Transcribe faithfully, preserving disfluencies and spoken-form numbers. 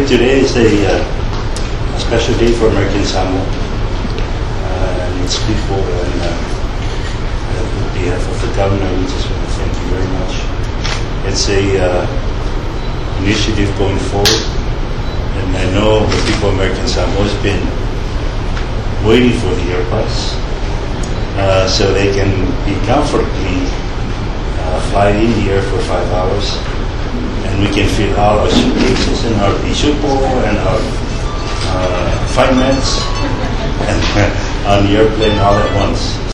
today is a, uh, a special day for American Samoa uh, and its people, and uh, uh, on behalf of the governor, we just want to thank you very much. It's a uh, initiative going forward, and I know the people of American Samoa has been waiting for the airplanes uh, so they can be comfortably uh, fly in the air for five hours. And we can fill all our suitcases and our bisupo and our uh, fine meds and on the airplane all at once.